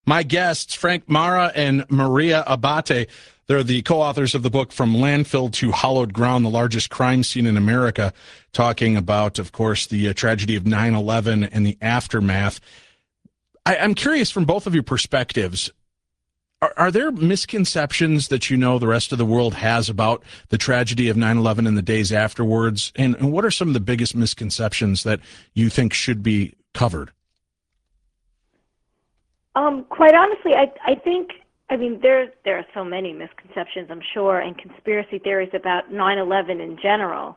My guests, Frank Mara and Maria Abate, they're the co-authors of the book From Landfill to Hallowed Ground, the largest crime scene in America, talking about, of course, the tragedy of 9/11 and the aftermath. I'm curious from both of your perspectives, are there misconceptions that you know the rest of the world has about the tragedy of 9/11 and the days afterwards? And what are some of the biggest misconceptions that you think should be covered? Quite honestly, I think, I mean, there are so many misconceptions, I'm sure, and conspiracy theories about 9/11 in general.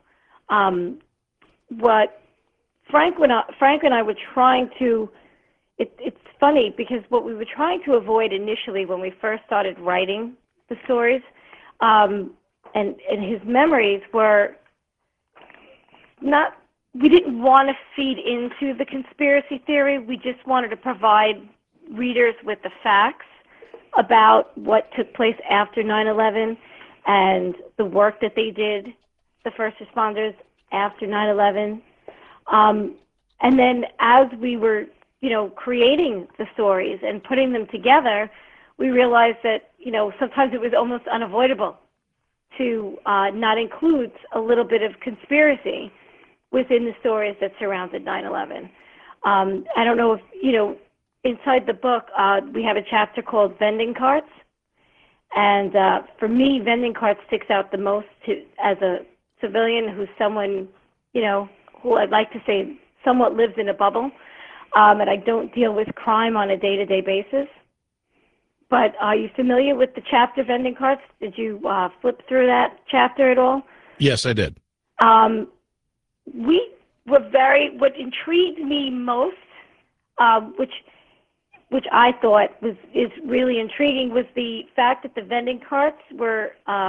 What Frank and I were trying to, it's funny because what we were trying to avoid initially when we first started writing the stories, and his memories were not, we didn't want to feed into the conspiracy theory. We just wanted to provide readers with the facts about what took place after 9/11 and the work that they did, the first responders, after 9/11. And then as we were, creating the stories and putting them together, we realized that, sometimes it was almost unavoidable to not include a little bit of conspiracy within the stories that surrounded 9/11. I don't know if, inside the book, we have a chapter called Vending Carts. And for me, vending carts sticks out the most as a civilian who's someone, who I'd like to say somewhat lives in a bubble. And I don't deal with crime on a day-to-day basis. But are you familiar with the chapter Vending Carts? Did you flip through that chapter at all? Yes, I did. We were what intrigued me most, which I thought is really intriguing, was the fact that the vending carts were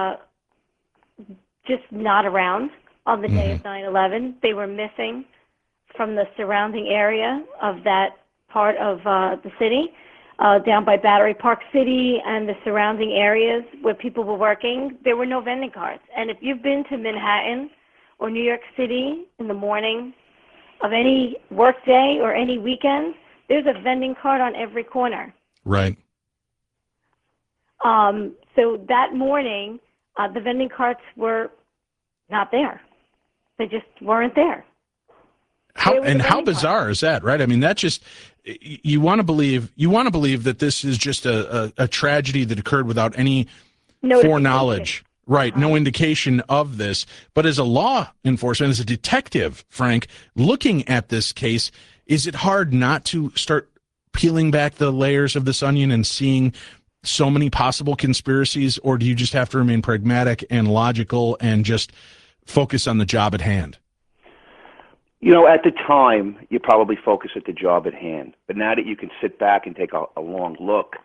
just not around on the day of 9/11. They were missing from the surrounding area of that part of the city, down by Battery Park City and the surrounding areas where people were working. There were no vending carts. And if you've been to Manhattan or New York City in the morning of any work day or any weekend, there's a vending cart on every corner. Right. So that morning, the vending carts were not there. They just weren't there. How bizarre is that, right? I mean, that just, you want to believe that this is just a tragedy that occurred without any foreknowledge. Right, no indication of this. But as a law enforcement, as a detective, Frank, looking at this case, is it hard not to start peeling back the layers of this onion and seeing so many possible conspiracies, or do you just have to remain pragmatic and logical and just focus on the job at hand? At the time, you probably focus at the job at hand. But now that you can sit back and take a long look,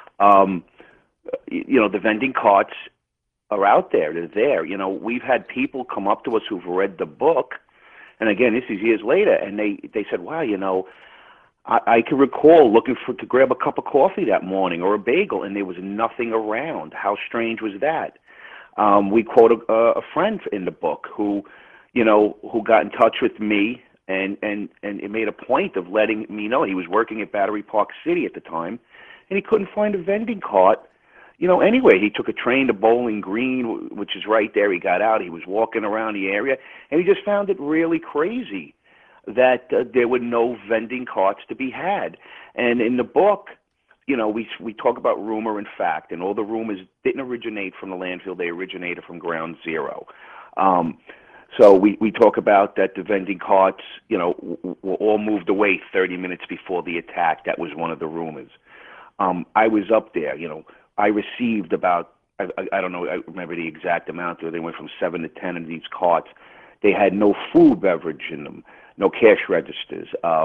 the vending carts are out there. They're there. We've had people come up to us who've read the book, and again, this is years later, and they said, wow, I can recall looking to grab a cup of coffee that morning or a bagel, and there was nothing around. How strange was that? We quote a friend in the book who got in touch with me and it made a point of letting me know he was working at Battery Park City at the time, and he couldn't find a vending cart, anyway. He took a train to Bowling Green, which is right there. He got out. He was walking around the area, and he just found it really crazy that there were no vending carts to be had. And in the book, we talk about rumor and fact, and all the rumors didn't originate from the landfill. They originated from ground zero. So we talk about that the vending carts, were all moved away 30 minutes before the attack. That was one of the rumors. I was up there, I received about, I don't know, I remember the exact amount. They went from 7 to 10 of these carts. They had no food beverage in them, no cash registers.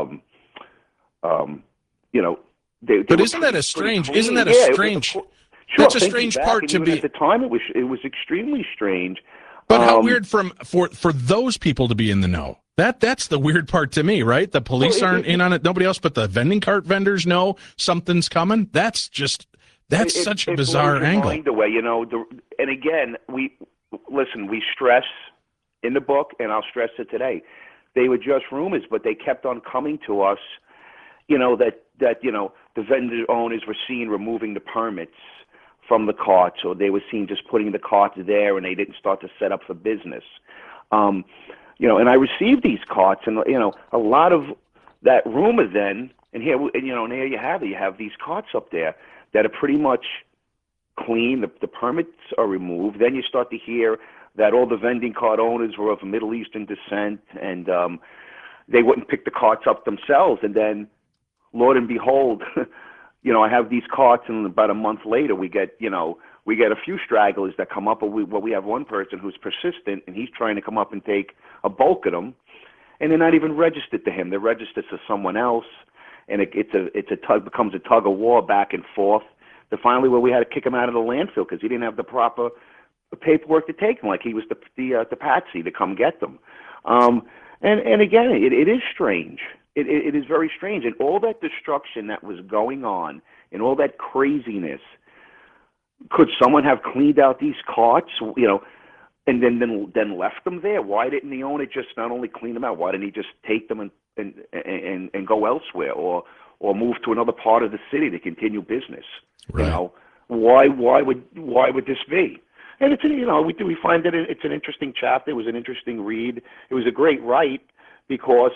But isn't that a strange? Isn't that a strange? Sure, that's a strange part to be. At the time, it was extremely strange. But how weird for those people to be in the know. That's the weird part to me, right? The police aren't in on it. Nobody else, but the vending cart vendors know something's coming. That's such a bizarre angle. And again, we stress in the book, and I'll stress it today. They were just rumors, but they kept on coming to us. That the vendor owners were seen removing the permits from the carts, or they were seen just putting the carts there and they didn't start to set up for business. And I received these carts, and a lot of that rumor then, and here you have it. You have these carts up there that are pretty much clean. The permits are removed. Then you start to hear that all the vending cart owners were of Middle Eastern descent, and they wouldn't pick the carts up themselves. And then, Lord and behold, I have these carts, and about a month later, we get a few stragglers that come up. But we have one person who's persistent, and he's trying to come up and take a bulk of them, and they're not even registered to him. They're registered to someone else, and it becomes a tug of war back and forth. To finally, where we had to kick him out of the landfill because he didn't have the proper paperwork to take them, like he was the patsy to come get them. And again, it is strange. It is very strange, and all that destruction that was going on, and all that craziness. Could someone have cleaned out these carts, and then left them there? Why didn't the owner just not only clean them out? Why didn't he just take them and go elsewhere, or move to another part of the city to continue business? Right. Why would this be? And it's we find that it's an interesting chapter. It was an interesting read. It was a great write because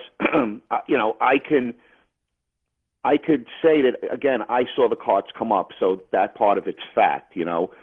I could say that again. I saw the carts come up, so that part of it's fact.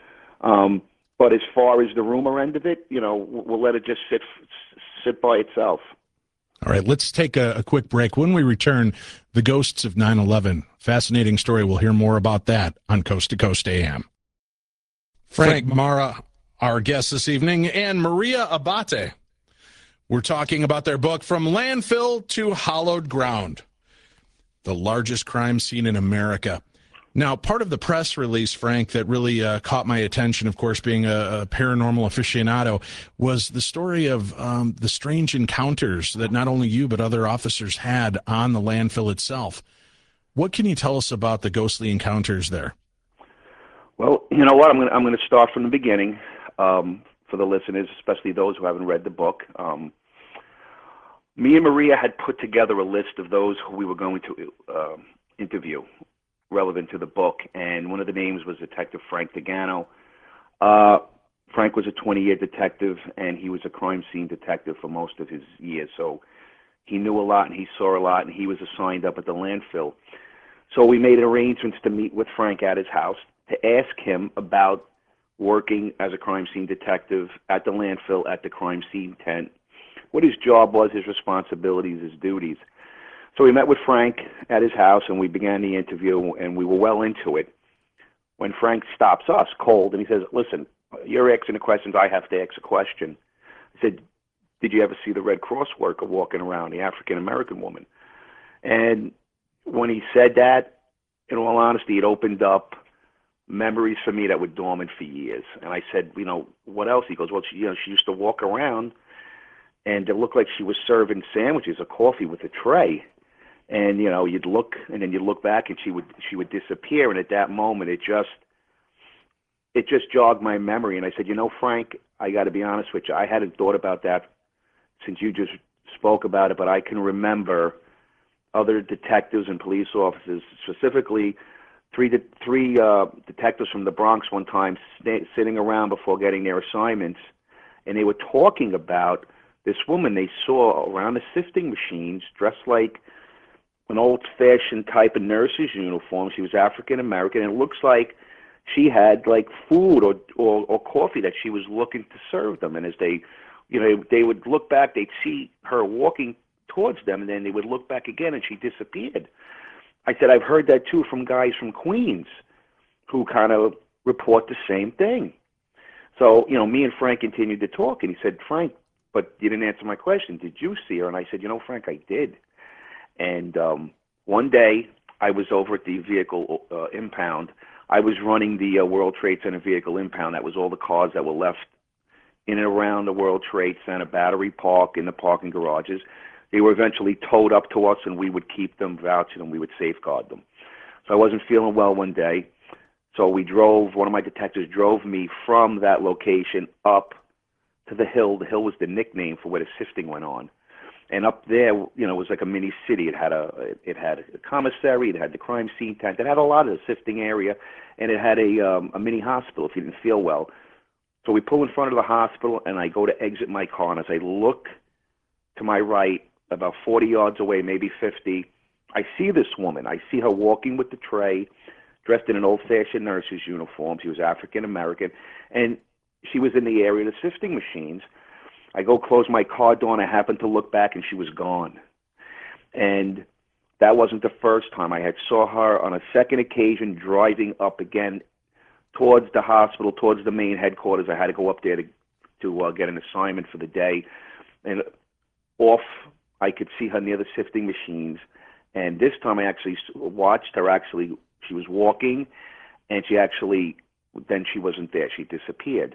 But as far as the rumor end of it, we'll let it just sit by itself. All right, let's take a quick break. When we return, the ghosts of 9/11. Fascinating story. We'll hear more about that on Coast to Coast AM. Frank Mara, our guest this evening, and Maria Abate. We're talking about their book, From Landfill to Hallowed Ground, the largest crime scene in America. Now, part of the press release, Frank, that really caught my attention, of course, being a paranormal aficionado, was the story of the strange encounters that not only you but other officers had on the landfill itself. What can you tell us about the ghostly encounters there? Well, you know what? I'm going to start from the beginning for the listeners, especially those who haven't read the book. Me and Maria had put together a list of those who we were going to interview relevant to the book, and one of the names was Detective Frank Degano. Frank was a 20-year detective, and he was a crime scene detective for most of his years, so he knew a lot and he saw a lot, and he was assigned up at the landfill. So we made arrangements to meet with Frank at his house to ask him about working as a crime scene detective at the landfill, at the crime scene tent, what his job was, his responsibilities, his duties. So we met with Frank at his house, and we began the interview, and we were well into it when Frank stops us cold, and he says, listen, you're asking the questions, I have to ask a question. I said, did you ever see the Red Cross worker walking around, the African-American woman? And when he said that, in all honesty, it opened up memories for me that were dormant for years. And I said, what else? He goes, well, she used to walk around, and it looked like she was serving sandwiches or coffee with a tray. And you'd look, and then you'd look back, and she would disappear. And at that moment, it just jogged my memory. And I said, Frank, I got to be honest with you, I hadn't thought about that since you just spoke about it, but I can remember other detectives and police officers, specifically three detectives from the Bronx one time, sitting around before getting their assignments, and they were talking about this woman they saw around the sifting machines, dressed like an old-fashioned type of nurse's uniform. She was African-American, and it looks like she had like food or coffee that she was looking to serve them. And as they would look back, they'd see her walking towards them, and then they would look back again, and she disappeared. I said, I've heard that too from guys from Queens who kind of report the same thing. So, me and Frank continued to talk, and he said, Frank, but you didn't answer my question. Did you see her? And I said, Frank, I did. And one day, I was over at the vehicle impound. I was running the World Trade Center vehicle impound. That was all the cars that were left in and around the World Trade Center, Battery Park, in the parking garages. They were eventually towed up to us, and we would keep them, vouch them, we would safeguard them. So I wasn't feeling well one day. So one of my detectives drove me from that location up to the Hill. The Hill was the nickname for where the sifting went on. And up there, it was like a mini city. It had a commissary, it had the crime scene tent, it had a lot of the sifting area, and it had a mini hospital if you didn't feel well. So we pull in front of the hospital, and I go to exit my car, and as I look to my right, about 40 yards away, maybe 50, I see this woman. I see her walking with the tray, dressed in an old-fashioned nurse's uniform. She was African-American, and she was in the area of the sifting machines. I go close my car door, and I happen to look back, and she was gone. And that wasn't the first time. I had saw her on a second occasion driving up again towards the hospital, towards the main headquarters. I had to go up there to get an assignment for the day. And off, I could see her near the sifting machines. And this time I actually watched her. She was walking, and then she wasn't there. She disappeared.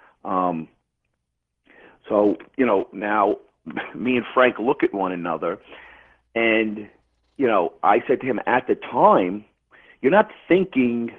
So, now me and Frank look at one another, and, I said to him at the time, you're not thinking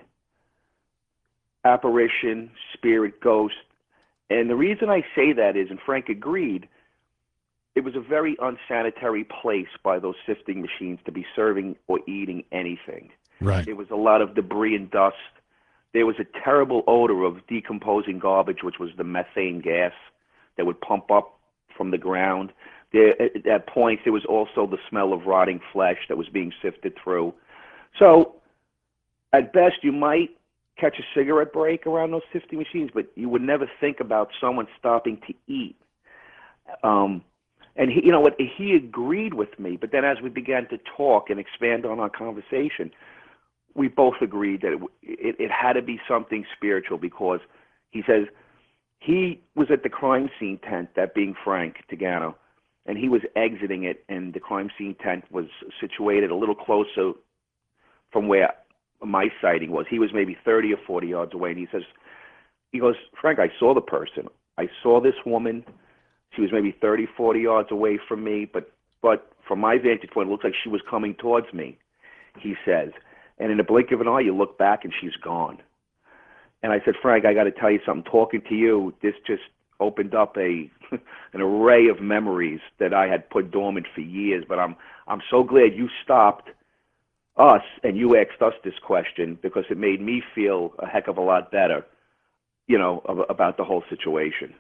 apparition, spirit, ghost. And the reason I say that is, and Frank agreed, it was a very unsanitary place by those sifting machines to be serving or eating anything. Right. There was a lot of debris and dust. There was a terrible odor of decomposing garbage, which was the methane gas that would pump up from the ground. At points, there was also the smell of rotting flesh that was being sifted through. So, at best, you might catch a cigarette break around those sifting machines, but you would never think about someone stopping to eat. And he agreed with me, but then as we began to talk and expand on our conversation, we both agreed that it had to be something spiritual, because he says he was at the crime scene tent, that being Frank Tagano, and he was exiting it, and the crime scene tent was situated a little closer from where my sighting was. He was maybe 30 or 40 yards away, and he goes, Frank, I saw the person. I saw this woman. She was maybe 30, 40 yards away from me, but from my vantage point, it looks like she was coming towards me, he says. And in the blink of an eye, you look back, and she's gone. And I said, Frank, I got to tell you something. Talking to you, this just opened up an array of memories that I had put dormant for years. But I'm so glad you stopped us and you asked us this question, because it made me feel a heck of a lot better, about the whole situation.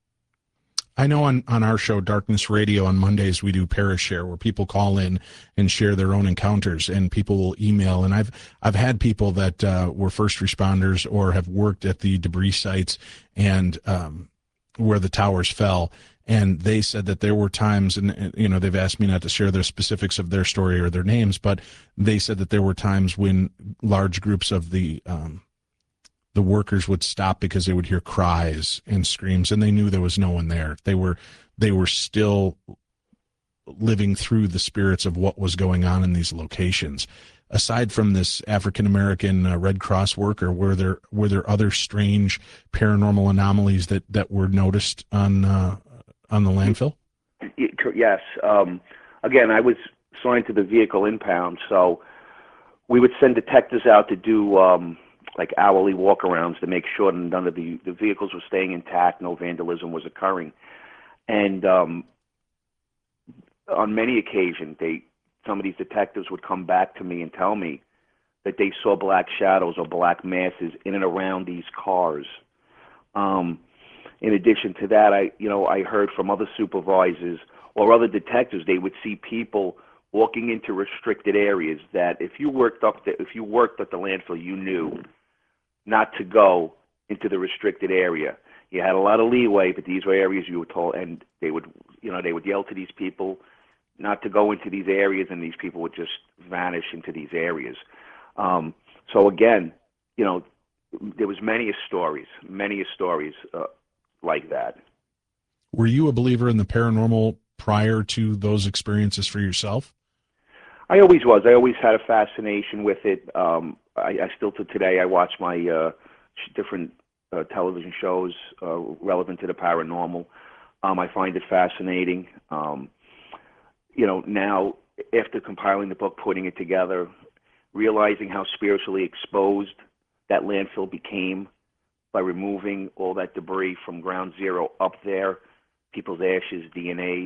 I know on our show, Darkness Radio, on Mondays, we do Parashare, where people call in and share their own encounters, and people will email. And I've had people that were first responders or have worked at the debris sites and where the towers fell, and they said that there were times, and they've asked me not to share the specifics of their story or their names, but they said that there were times when large groups of the workers would stop because they would hear cries and screams, and they knew there was no one there. They were still living through the spirits of what was going on in these locations. Aside from this African-American Red Cross worker, were there other strange paranormal anomalies that were noticed on the landfill? Yes. Again, I was assigned to the vehicle impound, so we would send detectives out to do like hourly walkarounds to make sure none of the vehicles were staying intact, no vandalism was occurring. And on many occasions, some of these detectives would come back to me and tell me that they saw black shadows or black masses in and around these cars. In addition to that, I heard from other supervisors or other detectives, they would see people walking into restricted areas that if you worked at the landfill, you knew not to go into the restricted area. You had a lot of leeway, but these were areas you were told, and they would yell to these people not to go into these areas, and these people would just vanish into these areas. So again, there was many stories like that. Were you a believer in the paranormal prior to those experiences for yourself? I always was. I always had a fascination with it. I still to today, I watch my different television shows relevant to the paranormal. I find it fascinating. Now, after compiling the book, putting it together, realizing how spiritually exposed that landfill became by removing all that debris from ground zero up there, people's ashes, DNAs,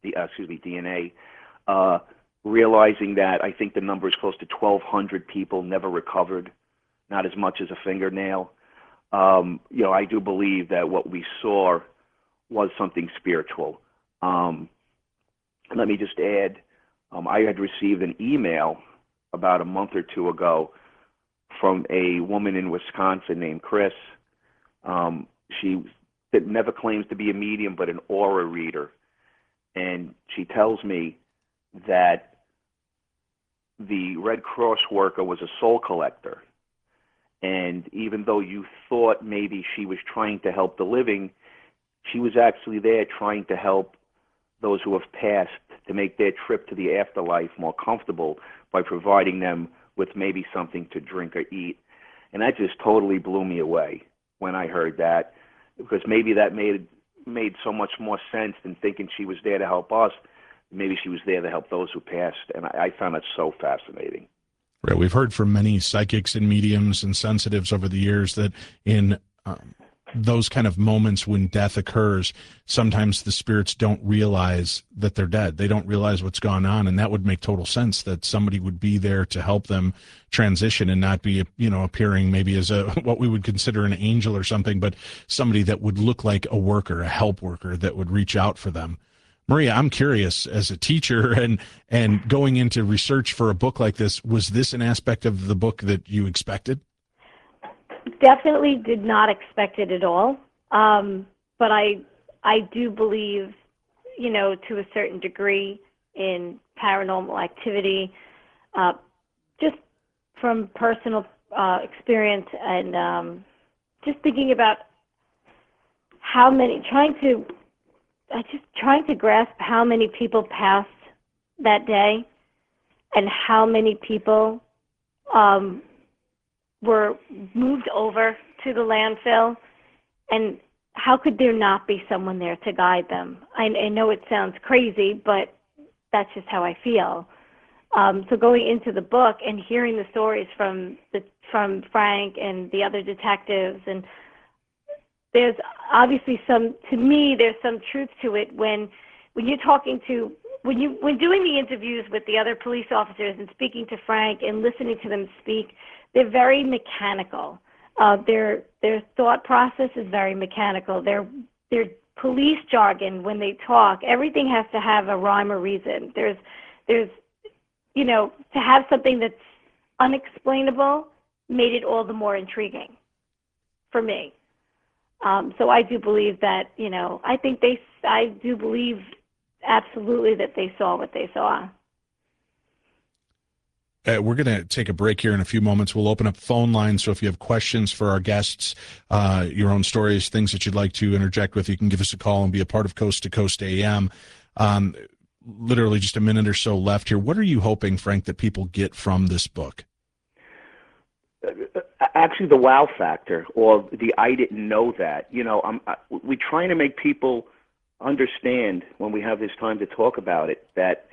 DNA, realizing that I think the number is close to 1,200 people never recovered, not as much as a fingernail. I do believe that what we saw was something spiritual. Let me just add, I had received an email about a month or two ago from a woman in Wisconsin named Chris. She never claims to be a medium, but an aura reader. And she tells me that the Red Cross worker was a soul collector. And even though you thought maybe she was trying to help the living, she was actually there trying to help those who have passed to make their trip to the afterlife more comfortable by providing them with maybe something to drink or eat. And that just totally blew me away when I heard that, because maybe that made so much more sense than thinking she was there to help us. Maybe she was there to help those who passed, and I found that so fascinating. Right. We've heard from many psychics and mediums and sensitives over the years that in those kind of moments when death occurs, sometimes the spirits don't realize that they're dead. They don't realize what's gone on, and that would make total sense that somebody would be there to help them transition and not be, appearing maybe as what we would consider an angel or something, but somebody that would look like a worker, a help worker that would reach out for them. Maria, I'm curious, as a teacher and going into research for a book like this, was this an aspect of the book that you expected? Definitely did not expect it at all. But I do believe, to a certain degree in paranormal activity, just from personal experience and just thinking about trying to grasp how many people passed that day and how many people were moved over to the landfill, and how could there not be someone there to guide them? I know it sounds crazy, but that's just how I feel. So going into the book and hearing the stories from Frank and the other detectives, and there's obviously there's some truth to it when you're talking to, when doing the interviews with the other police officers and speaking to Frank and listening to them speak. They're very mechanical. Their thought process is very mechanical. Their police jargon, when they talk, everything has to have a rhyme or reason. There's to have something that's unexplainable made it all the more intriguing for me. So I do believe that, I do believe absolutely that they saw what they saw. We're going to take a break here in a few moments. We'll open up phone lines, so if you have questions for our guests, your own stories, things that you'd like to interject with, you can give us a call and be a part of Coast to Coast AM. Literally just a minute or so left here. What are you hoping, Frank, that people get from this book? Actually, the wow factor, or the I didn't know that. We're trying to make people understand when we have this time to talk about it that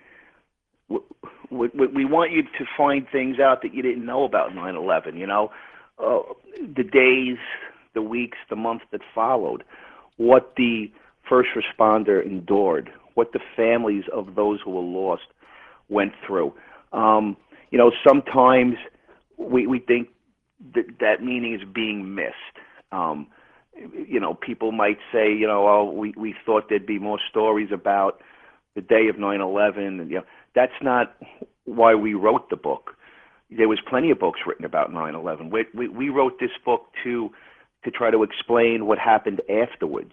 we want you to find things out that you didn't know about 9/11, the days, the weeks, the months that followed, what the first responder endured, what the families of those who were lost went through. Sometimes we think that meaning is being missed. People might say, we thought there'd be more stories about the day of 9/11, and that's not why we wrote the book. There was plenty of books written about 9/11. We wrote this book to try to explain what happened afterwards.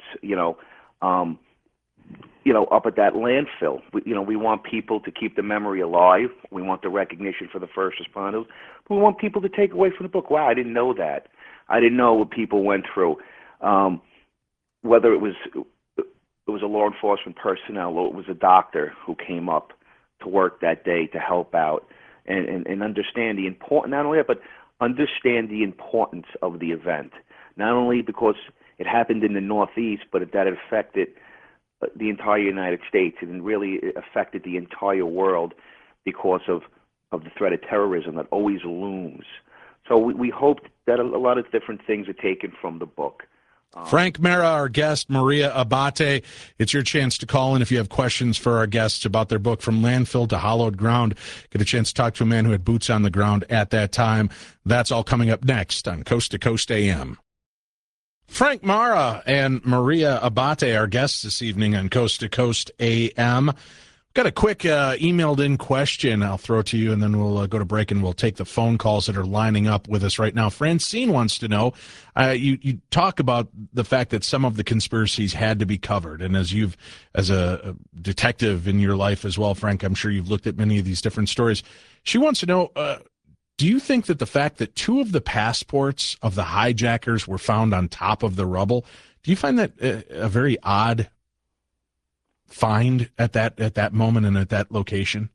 Up at that landfill. We want people to keep the memory alive. We want the recognition for the first responders. But we want people to take away from the book, wow, I didn't know that. I didn't know what people went through. Whether it was a law enforcement personnel or it was a doctor who came up to work that day to help out and understand the important, not only that, but understand the importance of the event. Not only because it happened in the Northeast, but that it affected the entire United States, and really affected the entire world because of the threat of terrorism that always looms. So we hope that a lot of different things are taken from the book. Frank Mara, our guest, Maria Abbate. It's your chance to call in if you have questions for our guests about their book, From Landfill to Hallowed Ground. Get a chance to talk to a man who had boots on the ground at that time. That's all coming up next on Coast to Coast AM. Frank Mara and Maria Abbate, our guests this evening on Coast to Coast AM. Got a quick emailed-in question I'll throw to you, and then we'll go to break, and we'll take the phone calls that are lining up with us right now. Francine wants to know, you talk about the fact that some of the conspiracies had to be covered, and as a detective in your life as well, Frank, I'm sure you've looked at many of these different stories. She wants to know, do you think that the fact that 2 of the passports of the hijackers were found on top of the rubble, do you find that a very odd find at that moment and at that location?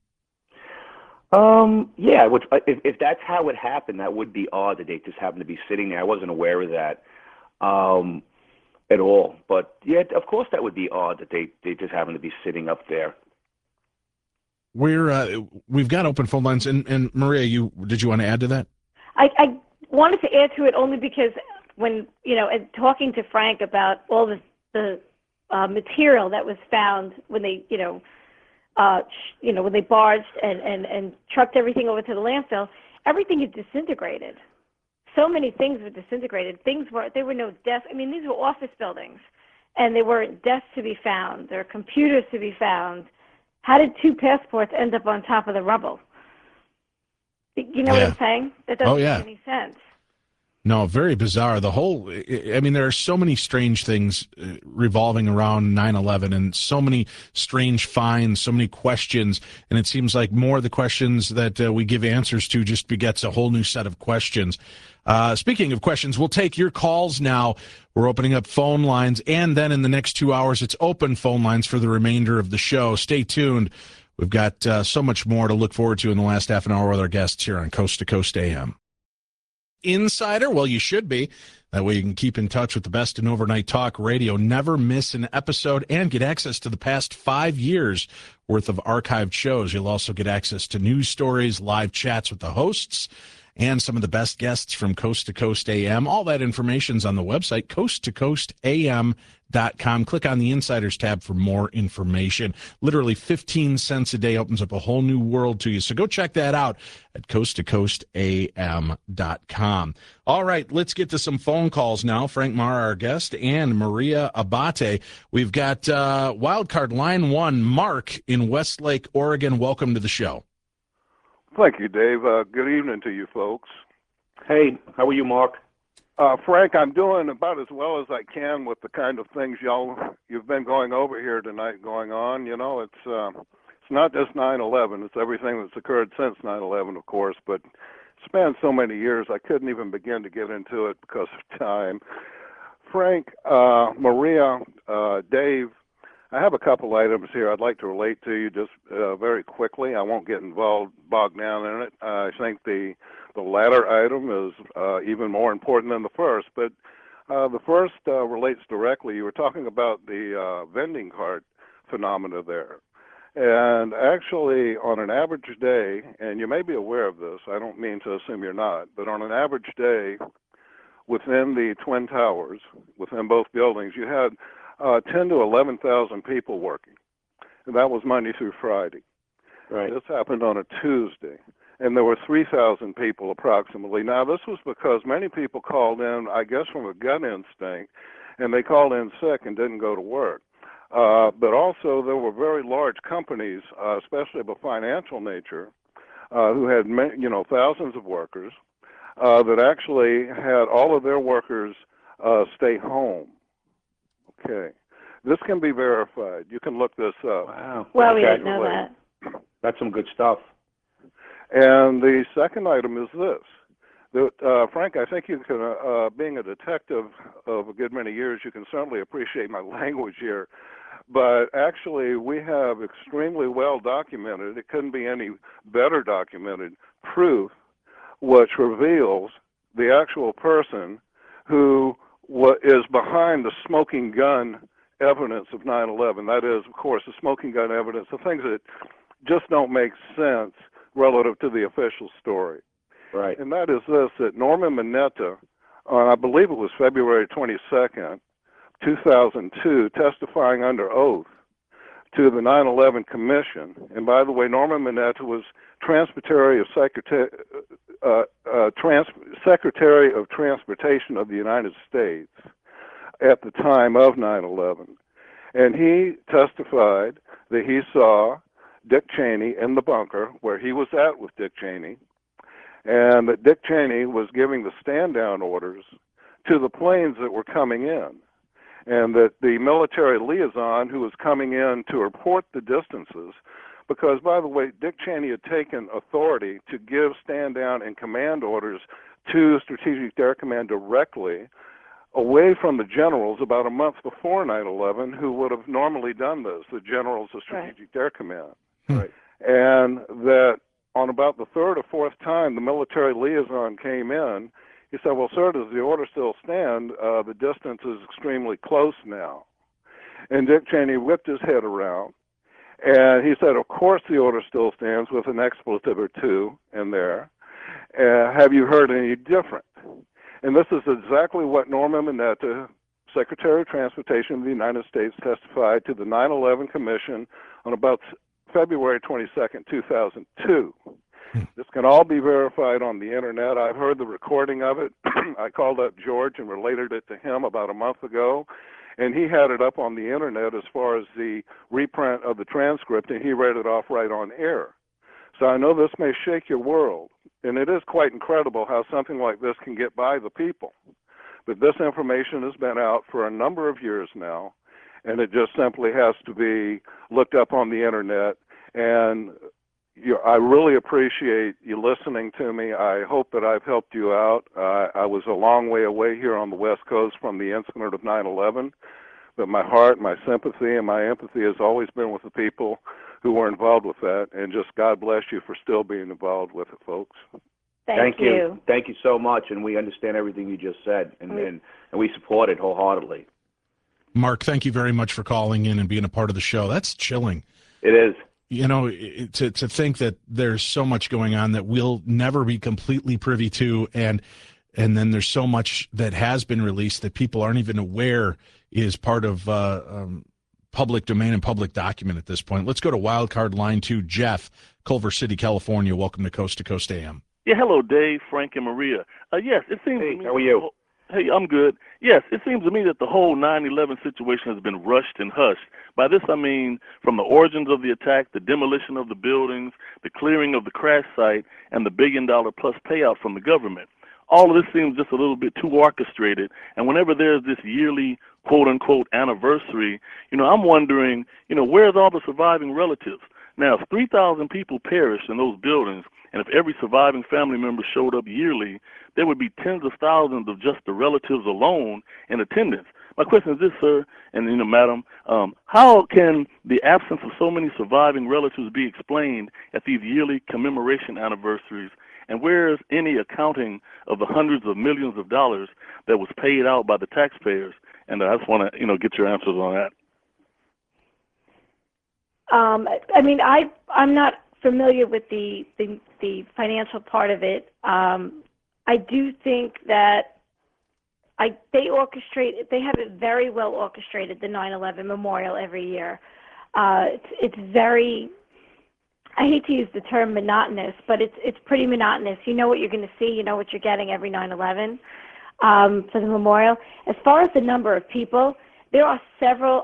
Yeah, which, if that's how it happened, that would be odd that they just happened to be sitting there. I wasn't aware of that at all. But yeah, of course that would be odd that they just happened to be sitting up there. We've got open phone lines, and Maria, did you want to add to that? I wanted to add to it only because when, and talking to Frank about all the material that was found when they, when they barged and trucked everything over to the landfill, everything had disintegrated. So many things were disintegrated. There were no desks. I mean, these were office buildings, and there weren't desks to be found. There were computers to be found. How did 2 passports end up on top of the rubble? You know what I'm saying? That doesn't make any sense. No, very bizarre. There are so many strange things revolving around 9/11 and so many strange finds, so many questions. And it seems like more of the questions that we give answers to just begets a whole new set of questions. Speaking of questions, we'll take your calls now. We're opening up phone lines. And then in the next 2 hours, it's open phone lines for the remainder of the show. Stay tuned. We've got so much more to look forward to in the last half an hour with our guests here on Coast to Coast AM. Insider? Well, you should be. That way you can keep in touch with the best in overnight talk radio, never miss an episode, and get access to the past 5 years worth of archived shows. You'll also get access to news stories, live chats with the hosts, and some of the best guests from Coast to Coast AM. All that information's on the website, coasttocoastam.com. Click on the Insiders tab for more information. Literally 15 cents a day opens up a whole new world to you. So go check that out at coasttocoastam.com. All right, let's get to some phone calls now. Frank Mara, our guest, and Maria Abbate. We've got wildcard line 1, Mark in Westlake, Oregon. Welcome to the show. Thank you, Dave. Good evening to you folks. Hey, how are you, Mark? Frank, I'm doing about as well as I can with the kind of things you've been going over here tonight going on. It's not just 9/11. It's everything that's occurred since 9/11, of course, but it spans so many years I couldn't even begin to get into it because of time. Frank, Maria, Dave, I have a couple items here I'd like to relate to you just very quickly. I won't get bogged down in it. I think the latter item is even more important than the first. But the first relates directly. You were talking about the vending cart phenomena there. And actually, on an average day, and you may be aware of this, I don't mean to assume you're not, but on an average day within the Twin Towers, within both buildings, you had 10 to 11,000 people working, and that was Monday through Friday. Right. This happened on a Tuesday, and there were 3,000 people approximately. Now, this was because many people called in, I guess, from a gut instinct, and they called in sick and didn't go to work. But also, there were very large companies, especially of a financial nature, who had thousands of workers that actually had all of their workers stay home. Okay. This can be verified. You can look this up. Wow. Well, we didn't know that. That's some good stuff. And the second item is this. Frank, I think you can, being a detective of a good many years, you can certainly appreciate my language here. But actually, we have extremely well documented, it couldn't be any better documented, proof which reveals the actual person who is behind the smoking gun evidence of 9/11. That is, of course, the smoking gun evidence, the things that just don't make sense relative to the official story. Right. And that is this, that Norman Mineta on, I believe it was February 22nd, 2002, testifying under oath to the 9/11 Commission. And by the way, Norman Mineta was Secretary of Transportation of the United States at the time of 9/11. And he testified that he saw Dick Cheney in the bunker where he was at with Dick Cheney, and that Dick Cheney was giving the stand-down orders to the planes that were coming in, and that the military liaison who was coming in to report the distances, because, by the way, Dick Cheney had taken authority to give stand-down and command orders to Strategic Dare Command directly away from the generals about a month before 9/11 who would have normally done this, the generals of Strategic Dare Command. Right. And that on about the third or fourth time the military liaison came in, he said, well, sir, does the order still stand? The distance is extremely close now. And Dick Cheney whipped his head around, and he said, of course the order still stands, with an expletive or two in there. Have you heard any different? And this is exactly what Norman Mineta, Secretary of Transportation of the United States, testified to the 9/11 Commission on about February 22nd, 2002. This can all be verified on the internet. I've heard the recording of it. I called up George and related it to him about a month ago, and he had it up on the internet as far as the reprint of the transcript, and he read it off right on air. So I know this may shake your world, and it is quite incredible how something like this can get by the people. But this information has been out for a number of years now, and it just simply has to be looked up on the internet. And I really appreciate you listening to me. I hope that I've helped you out. I was a long way away here on the West Coast from the incident of 9/11, but my heart, my sympathy, and my empathy has always been with the people who were involved with that. And just God bless you for still being involved with it, folks. Thank you. Thank you so much, and we understand everything you just said, and we support it wholeheartedly. Mark, thank you very much for calling in and being a part of the show. That's chilling. It is. You know, to think that there's so much going on that we'll never be completely privy to, and then there's so much that has been released that people aren't even aware is part of public domain and public document at this point. Let's go to wildcard line 2, Jeff, Culver City, California. Welcome to Coast AM. Yeah, hello, Dave, Frank, and Maria. Yes, it seems to me. How are you? Hey, I'm good. Yes, it seems to me that the whole 9/11 situation has been rushed and hushed. By this, I mean from the origins of the attack, the demolition of the buildings, the clearing of the crash site, and the $1 billion plus payout from the government. All of this seems just a little bit too orchestrated. And whenever there's this yearly quote-unquote anniversary, I'm wondering, where's all the surviving relatives? Now, if 3,000 people perished in those buildings, and if every surviving family member showed up yearly, there would be tens of thousands of just the relatives alone in attendance. My question is this, sir, and madam, how can the absence of so many surviving relatives be explained at these yearly commemoration anniversaries? And where is any accounting of the hundreds of millions of dollars that was paid out by the taxpayers? And I just want to, get your answers on that. I'm not familiar with the financial part of it. I do think that they have it very well orchestrated, the 9/11 memorial every year. It's very, I hate to use the term monotonous, but it's pretty monotonous. You know what you're going to see, you know what you're getting every 9/11 for the memorial. As far as the number of people, there are several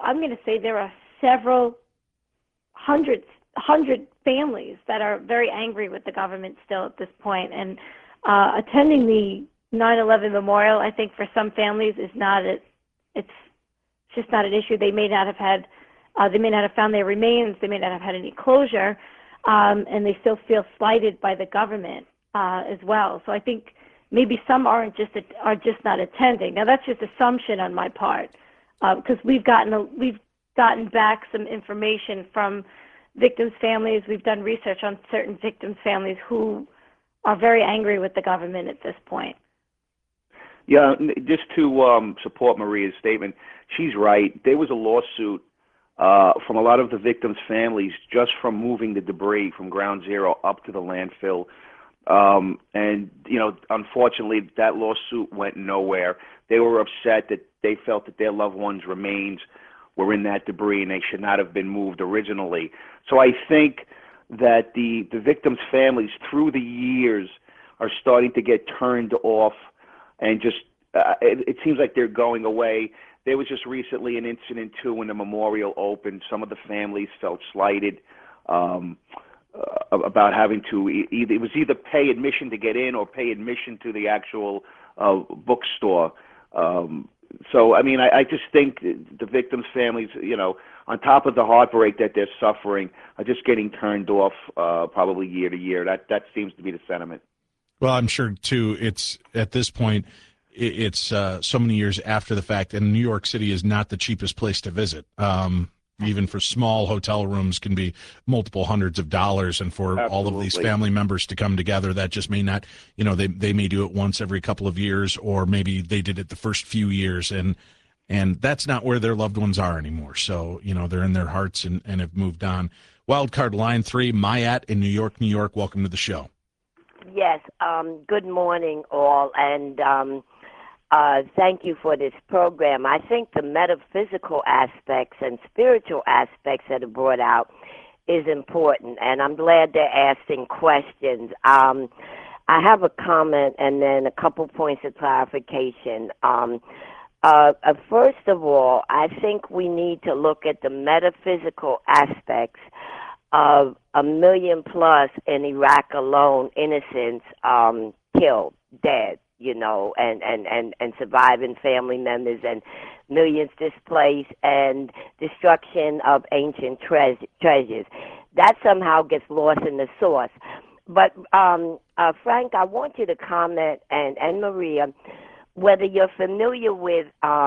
hundred families that are very angry with the government still at this point. And attending the 9/11 memorial, I think for some families is it's just not an issue. They may not have found their remains. They may not have had any closure, and they still feel slighted by the government as well. So I think maybe some are just not attending. Now that's just assumption on my part, because we've gotten back some information from victims' families. We've done research on certain victims' families who are very angry with the government at this point. Yeah, just to support Maria's statement, she's right. There was a lawsuit from a lot of the victims' families just from moving the debris from Ground Zero up to the landfill. And, unfortunately, that lawsuit went nowhere. They were upset that they felt that their loved ones' remains were in that debris and they should not have been moved originally. So I think that the victims' families, through the years, are starting to get turned off, and just it seems like they're going away. There was just recently an incident, too, when the memorial opened. Some of the families felt slighted about having to either pay admission to get in or pay admission to the actual bookstore. So, I mean, I just think the victims' families, on top of the heartbreak that they're suffering, are just getting turned off probably year to year. That seems to be the sentiment. Well, I'm sure, too, it's at this point, it's so many years after the fact, and New York City is not the cheapest place to visit. Even for small hotel rooms can be multiple hundreds of dollars, and for Absolutely. all of these family members to come together, that just may not, they may do it once every couple of years, or maybe they did it the first few years, and that's not where their loved ones are anymore. So, they're in their hearts and have moved on. Wildcard line 3, Mayat in New York, New York. Welcome to the show. Yes, good morning, all, and thank you for this program. I think the metaphysical aspects and spiritual aspects that are brought out is important, and I'm glad they're asking questions. I have a comment and then a couple points of clarification. First of all, I think we need to look at the metaphysical aspects of 1 million plus in Iraq alone, innocents killed, dead, and surviving family members, and millions displaced, and destruction of ancient treasures. That somehow gets lost in the source. But, Frank, I want you to comment, and Maria, whether you're familiar with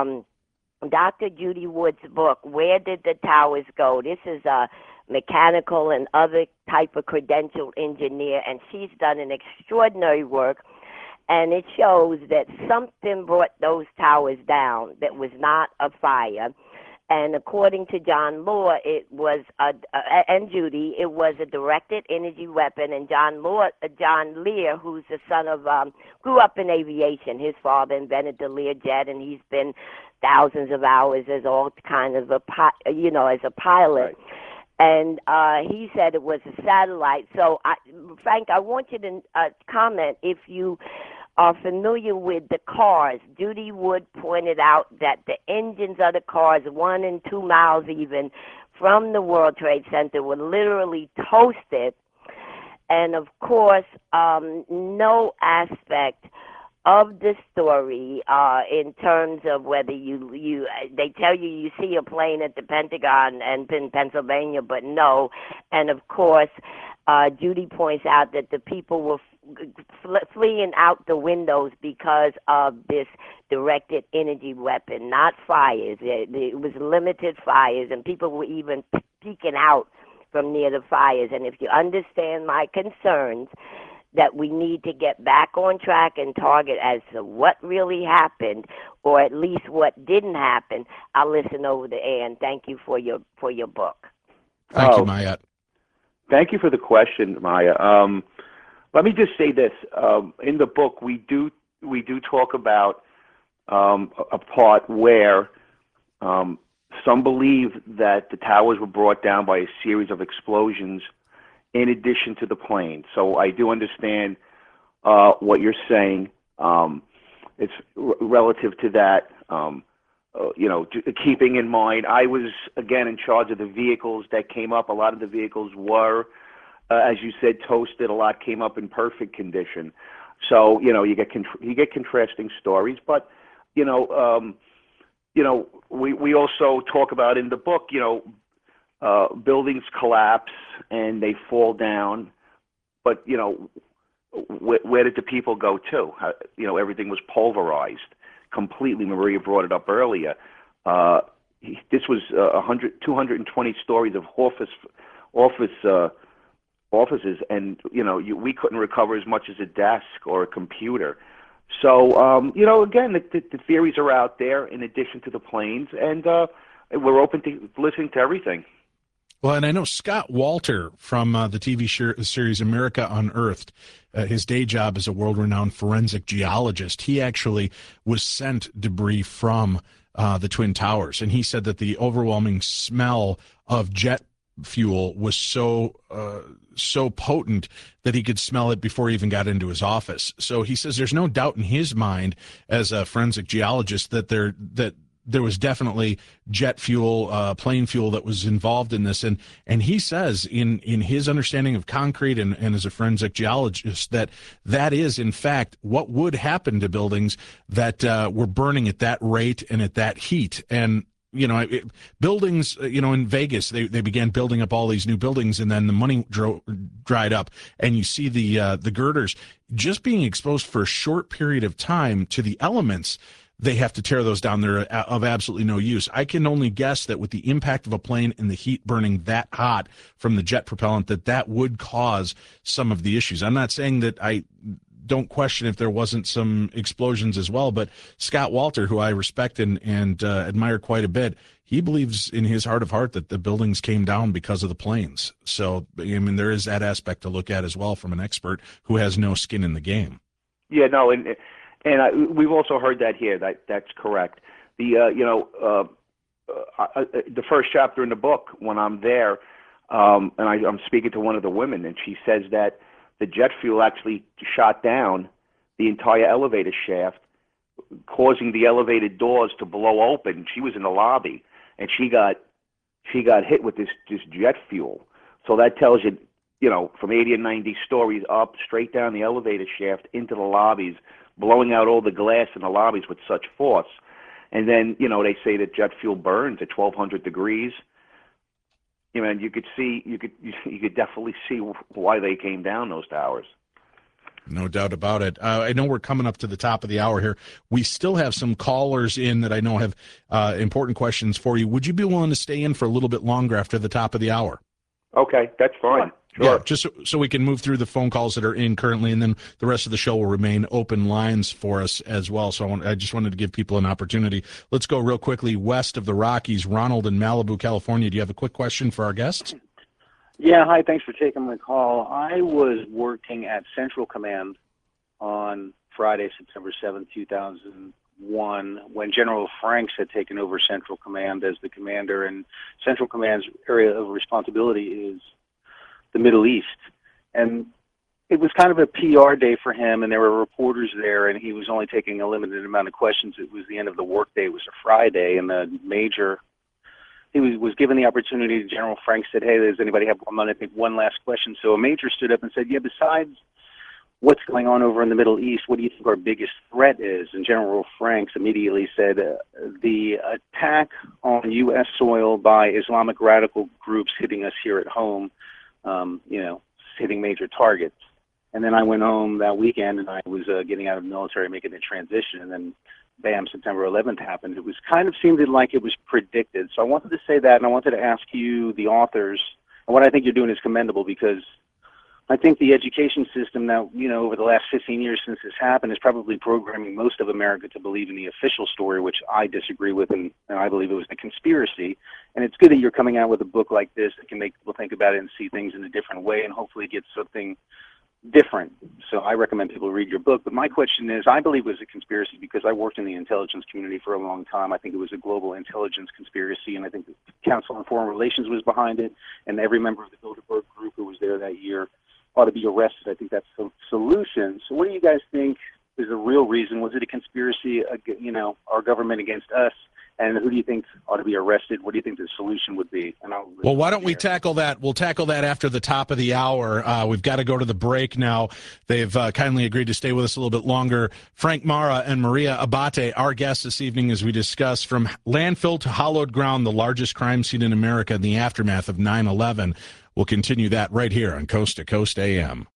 Dr. Judy Wood's book, Where Did the Towers Go? This is a mechanical and other type of credentialed engineer, and she's done an extraordinary work, and it shows that something brought those towers down that was not a fire. And according to John Law, it was and Judy, it was a directed energy weapon. And John Lear, who's the son of, grew up in aviation. His father invented the Learjet, and he's been thousands of hours as all kind of as a pilot. Right. And he said it was a satellite. So, Frank, I want you to comment if you are familiar with the cars. Judy Wood pointed out that the engines of the cars, 1 and 2 miles even from the World Trade Center, were literally toasted. And, of course, no aspect of the story in terms of whether they tell you see a plane at the Pentagon and in Pennsylvania, but no. And of course, Judy points out that the people were fleeing out the windows because of this directed energy weapon, not fires. It was limited fires, and people were even peeking out from near the fires. And if you understand my concerns, that we need to get back on track and target as to what really happened, or at least what didn't happen, I'll listen over the air, and thank you for your book. Thank you, Maya. Thank you for the question, Maya. Let me just say this. In the book, we do talk about a part where some believe that the towers were brought down by a series of explosions in addition to the plane. So I do understand what you're saying. It's relative to that, keeping in mind, I was, again, in charge of the vehicles that came up. A lot of the vehicles were, as you said, toasted. A lot came up in perfect condition. So, you get contrasting stories. But, we also talk about in the book, buildings collapse and they fall down, but where did the people go to? Everything was pulverized completely. Maria brought it up earlier. This was 220 stories of offices, and we couldn't recover as much as a desk or a computer. So again, the theories are out there in addition to the planes, and we're open to listening to everything. Well, and I know Scott Walter from the TV series America Unearthed his day job as a world-renowned forensic geologist. He actually was sent debris from the Twin Towers, and he said that the overwhelming smell of jet fuel was so potent that he could smell it before he even got into his office. So he says there's no doubt in his mind, as a forensic geologist, that there was definitely jet fuel, plane fuel that was involved in this. And he says in his understanding of concrete and as a forensic geologist that is, in fact, what would happen to buildings that were burning at that rate and at that heat. And, buildings, in Vegas, they began building up all these new buildings, and then the money dried up. And you see the girders just being exposed for a short period of time to the elements. They have to tear those down. They're of absolutely no use. I can only guess that with the impact of a plane and the heat burning that hot from the jet propellant, that would cause some of the issues. I'm not saying that I don't question if there wasn't some explosions as well, but Scott Walter, who I respect and admire quite a bit, he believes in his heart of heart that the buildings came down because of the planes. So, there is that aspect to look at as well from an expert who has no skin in the game. Yeah, no, and we've also heard that here. That's correct. The first chapter in the book, when I'm there, and I'm speaking to one of the women, and she says that the jet fuel actually shot down the entire elevator shaft, causing the elevator doors to blow open. She was in the lobby, and she got hit with this jet fuel. So that tells you, from 80 and 90 stories up, straight down the elevator shaft into the lobbies, blowing out all the glass in the lobbies with such force. And then, they say that jet fuel burns at 1,200 degrees. And you could definitely see why they came down, those towers. No doubt about it. I know we're coming up to the top of the hour here. We still have some callers in that I know have important questions for you. Would you be willing to stay in for a little bit longer after the top of the hour? Okay, that's fine. Sure. Yeah, just so we can move through the phone calls that are in currently, and then the rest of the show will remain open lines for us as well. So I just wanted to give people an opportunity. Let's go real quickly west of the Rockies. Ronald in Malibu, California. Do you have a quick question for our guests? Yeah, hi. Thanks for taking my call. I was working at Central Command on Friday, September 7th, 2001, when General Franks had taken over Central Command as the commander, and Central Command's area of responsibility is the Middle East. And it was kind of a PR day for him, and there were reporters there, and he was only taking a limited amount of questions. It was the end of the workday. It was a Friday, and the major, he was given the opportunity. General Frank said, hey, does anybody have one? I'm going to take one last question. So a major stood up and said, yeah, besides what's going on over in the Middle East, what do you think our biggest threat is? And General Franks immediately said, the attack on U.S. soil by Islamic radical groups hitting us here at home, hitting major targets. And then I went home that weekend, and I was getting out of the military, making the transition, and then bam, September 11th happened. It was kind of seemed like it was predicted. So I wanted to say that, and I wanted to ask you, the authors, and what I think you're doing is commendable, because I think the education system now, over the last 15 years since this happened, is probably programming most of America to believe in the official story, which I disagree with, and I believe it was a conspiracy. And it's good that you're coming out with a book like this that can make people think about it and see things in a different way and hopefully get something different. So I recommend people read your book. But my question is, I believe it was a conspiracy because I worked in the intelligence community for a long time. I think it was a global intelligence conspiracy, and I think the Council on Foreign Relations was behind it, and every member of the Bilderberg group who was there that year ought to be arrested. I think that's the solution. So what do you guys think is the real reason? Was it a conspiracy, our government against us? And who do you think ought to be arrested? What do you think the solution would be? Well, why don't we tackle that? We'll tackle that after the top of the hour. We've got to go to the break now. They've kindly agreed to stay with us a little bit longer. Frank Mara and Maria Abate, our guests this evening, as we discuss From Landfill to Hallowed Ground, the largest crime scene in America in the aftermath of 9/11. We'll continue that right here on Coast to Coast AM.